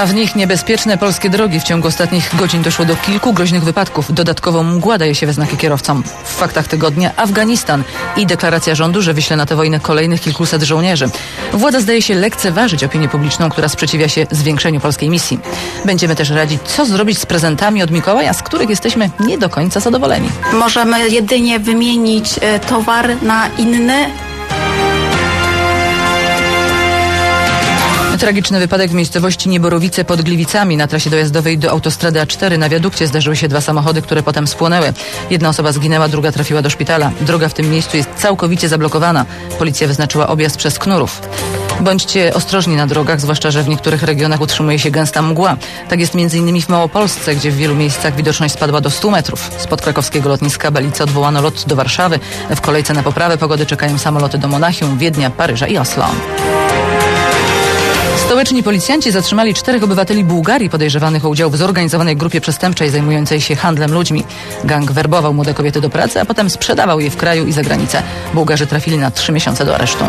A w nich niebezpieczne polskie drogi. W ciągu ostatnich godzin doszło do kilku groźnych wypadków. Dodatkowo mgła daje się we znaki kierowcom. W faktach tygodnia Afganistan i deklaracja rządu, że wyśle na tę wojnę kolejnych kilkuset żołnierzy. Władza zdaje się lekceważyć opinię publiczną, która sprzeciwia się zwiększeniu polskiej misji. Będziemy też radzić, co zrobić z prezentami od Mikołaja, z których jesteśmy nie do końca zadowoleni. Możemy jedynie wymienić towar na inny. Tragiczny wypadek w miejscowości Nieborowice pod Gliwicami. Na trasie dojazdowej do autostrady A4 na wiadukcie zdarzyły się 2 samochody, które potem spłonęły. Jedna osoba zginęła, druga trafiła do szpitala. Droga w tym miejscu jest całkowicie zablokowana. Policja wyznaczyła objazd przez Knurów. Bądźcie ostrożni na drogach, zwłaszcza że w niektórych regionach utrzymuje się gęsta mgła. Tak jest m.in. w Małopolsce, gdzie w wielu miejscach widoczność spadła do 100 metrów. Spod krakowskiego lotniska Belice odwołano lot do Warszawy. W kolejce na poprawę pogody czekają samoloty do Monachium, Wiednia, Paryża i Oslo. Stołeczni policjanci zatrzymali 4 obywateli Bułgarii podejrzewanych o udział w zorganizowanej grupie przestępczej zajmującej się handlem ludźmi. Gang werbował młode kobiety do pracy, a potem sprzedawał je w kraju i za granicę. Bułgarzy trafili na 3 miesiące do aresztu.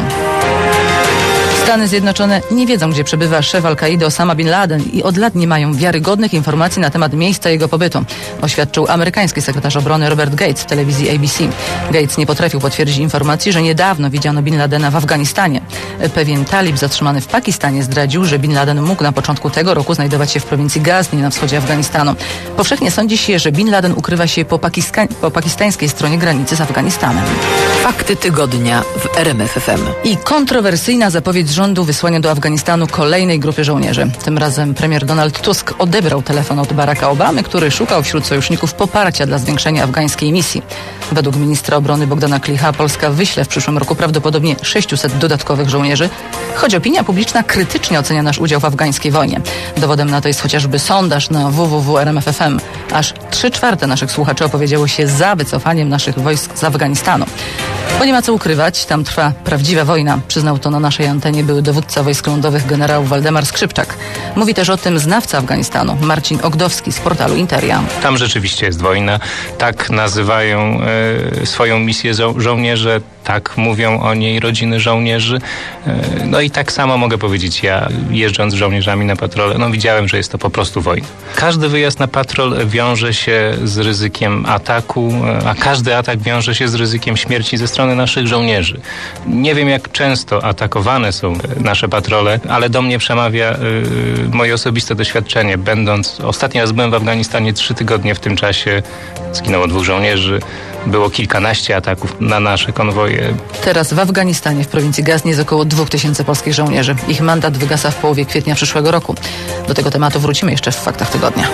Stany Zjednoczone nie wiedzą, gdzie przebywa szef Al-Kaidy Osama Bin Laden i od lat nie mają wiarygodnych informacji na temat miejsca jego pobytu, oświadczył amerykański sekretarz obrony Robert Gates w telewizji ABC. Gates nie potrafił potwierdzić informacji, że niedawno widziano Bin Ladena w Afganistanie. Pewien talib zatrzymany w Pakistanie zdradził, że Bin Laden mógł na początku tego roku znajdować się w prowincji Gazni na wschodzie Afganistanu. Powszechnie sądzi się, że Bin Laden ukrywa się po pakistańskiej stronie granicy z Afganistanem. Fakty tygodnia w RMF FM. I kontrowersyjna zapowiedź rządu wysłania do Afganistanu kolejnej grupy żołnierzy. Tym razem premier Donald Tusk odebrał telefon od Baracka Obamy, który szukał wśród sojuszników poparcia dla zwiększenia afgańskiej misji. Według ministra obrony Bogdana Klicha Polska wyśle w przyszłym roku prawdopodobnie 600 dodatkowych żołnierzy, choć opinia publiczna krytycznie ocenia nasz udział w afgańskiej wojnie. Dowodem na to jest chociażby sondaż na www.rmf.fm. Aż 3/4 naszych słuchaczy opowiedziało się za wycofaniem naszych wojsk z Afganistanu. Bo nie ma co ukrywać, tam trwa prawdziwa wojna. Przyznał to na naszej antenie były dowódca wojsk lądowych generał Waldemar Skrzypczak. Mówi też o tym znawca Afganistanu Marcin Ogdowski z portalu Interia. Tam rzeczywiście jest wojna. Tak nazywają swoją misję żołnierze, tak mówią o niej rodziny żołnierzy. No i tak samo mogę powiedzieć ja, jeżdżąc z żołnierzami na patrole, widziałem, że jest to po prostu wojna. Każdy wyjazd na patrol wiąże się z ryzykiem ataku, a każdy atak wiąże się z ryzykiem śmierci ze strony naszych żołnierzy. Nie wiem, jak często atakowane są nasze patrole, ale do mnie przemawia moje osobiste doświadczenie. Ostatni raz byłem w Afganistanie 3 tygodnie, w tym czasie zginęło 2 żołnierzy. Było kilkanaście ataków na nasze konwoje. Teraz w Afganistanie, w prowincji Gazni, jest około 2000 polskich żołnierzy. Ich mandat wygasa w połowie kwietnia przyszłego roku. Do tego tematu wrócimy jeszcze w faktach tygodnia.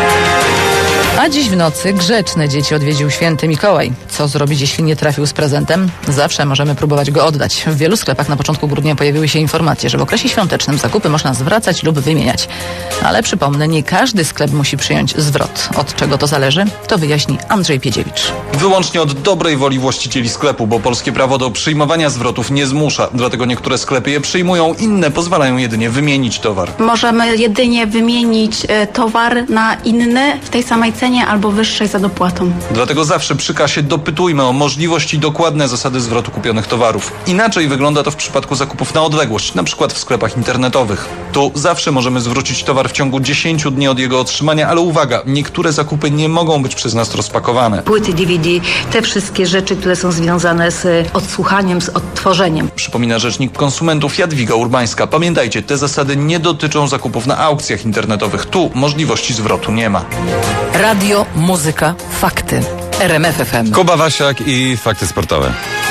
A dziś w nocy grzeczne dzieci odwiedził święty Mikołaj. Co zrobić, jeśli nie trafił z prezentem? Zawsze możemy próbować go oddać. W wielu sklepach na początku grudnia pojawiły się informacje, że w okresie świątecznym zakupy można zwracać lub wymieniać. Ale przypomnę, nie każdy sklep musi przyjąć zwrot. Od czego to zależy? To wyjaśni Andrzej Piedziewicz. Wyłącznie od dobrej woli właścicieli sklepu, bo polskie prawo do przyjmowania zwrotów nie zmusza. Dlatego niektóre sklepy je przyjmują, inne pozwalają jedynie wymienić towar. Możemy jedynie wymienić towar na inny w tej samej cenie albo wyższej za dopłatą. Dlatego zawsze przy kasie dopytujmy o możliwość i dokładne zasady zwrotu kupionych towarów. Inaczej wygląda to w przypadku zakupów na odległość, na przykład w sklepach internetowych. Tu zawsze możemy zwrócić towar w ciągu 10 dni od jego otrzymania, ale uwaga, niektóre zakupy nie mogą być przez nas rozpakowane. Płyty DVD, te wszystkie rzeczy, które są związane z odsłuchaniem, z odtworzeniem. Przypomina rzecznik konsumentów Jadwiga Urbańska. Pamiętajcie, te zasady nie dotyczą zakupów na aukcjach internetowych. Tu możliwości zwrotu nie ma. Radio, muzyka, fakty. RMF FM. Kuba Wasiak i fakty sportowe.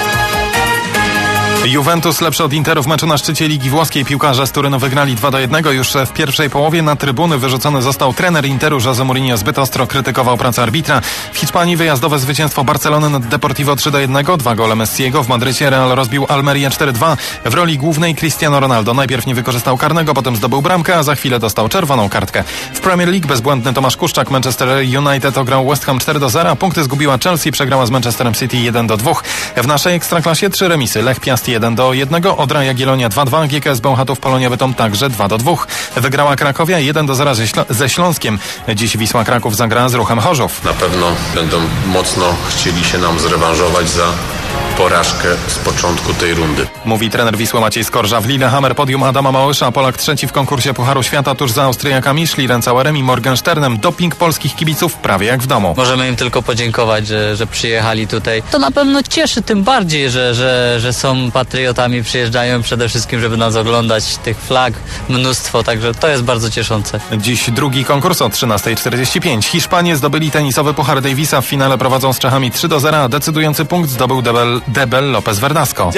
Juventus lepszy od Interu w meczu na szczycie Ligi Włoskiej. Piłkarze z Turynu wygrali 2-1. Już w pierwszej połowie na trybuny wyrzucony został trener Interu. José Mourinho zbyt ostro krytykował pracę arbitra. W Hiszpanii wyjazdowe zwycięstwo Barcelony nad Deportivo 3-1. 2 gole Messiego. W Madrycie Real rozbił Almerię 4-2. W roli głównej Cristiano Ronaldo najpierw nie wykorzystał karnego, potem zdobył bramkę, a za chwilę dostał czerwoną kartkę. W Premier League bezbłędny Tomasz Kuszczak. Manchester United ograł West Ham 4-0. Punkty zgubiła Chelsea, przegrała z Manchesterem City 1-2. W naszej Ekstraklasie 3 remisy. Lech Piast 1-1, Odra Jagiellonia 2-2, GKS Bełchatów Polonia Bytom także 2-2. Wygrała Krakowia 1-0 ze Śląskiem. Dziś Wisła Kraków zagra z Ruchem Chorzów. Na pewno będą mocno chcieli się nam zrewanżować za porażkę z początku tej rundy. Mówi trener Wisły Maciej Skorża. W Lillehammer podium Adama Małysza, Polak trzeci w konkursie Pucharu Świata tuż za Austriakami Schlierencauerem i Morgensternem. Doping polskich kibiców prawie jak w domu. Możemy im tylko podziękować, że przyjechali tutaj. To na pewno cieszy, tym bardziej, że są patriotami, przyjeżdżają przede wszystkim, żeby nas oglądać. Tych flag mnóstwo, także to jest bardzo cieszące. Dziś drugi konkurs o 13:45. Hiszpanie zdobyli tenisowy Puchar Davisa. W finale prowadzą z Czechami 3-0, a decydujący punkt zdobył Debel Lopez Verdasco.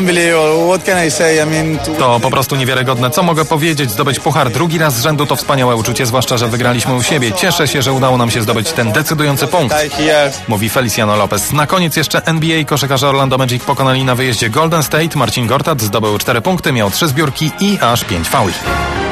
To po prostu niewiarygodne. Co mogę powiedzieć? Zdobyć puchar drugi raz z rzędu to wspaniałe uczucie, zwłaszcza, że wygraliśmy u siebie. Cieszę się, że udało nam się zdobyć ten decydujący punkt, mówi Feliciano Lopez. Na koniec jeszcze NBA. Koszykarze Orlando Magic pokonali na wyjeździe Golden State. Marcin Gortat zdobył 4 punkty, miał 3 zbiórki i aż 5 fauli.